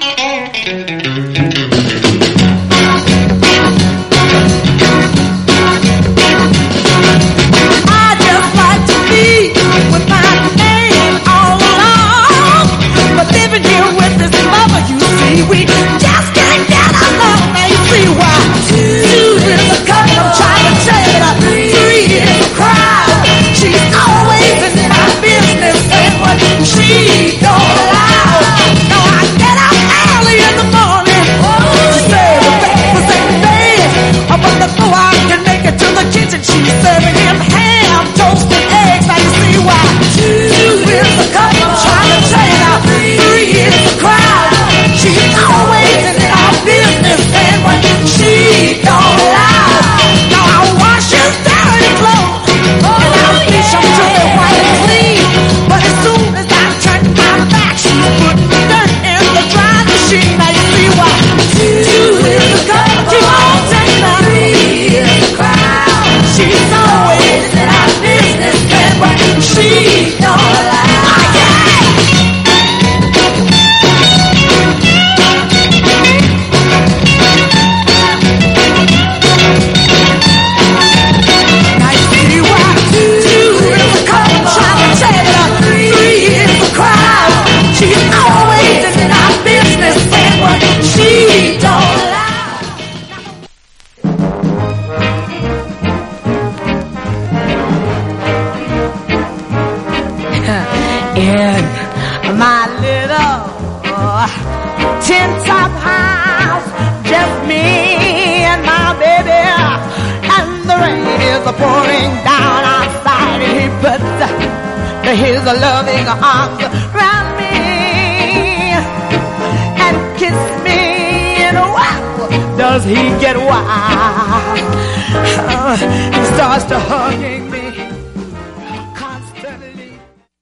In my little tin-top house, just me and my baby, and the rain is pouring down outside. He puts his loving arms around me and kiss me, and wow, does he get wild. He starts to hugging me.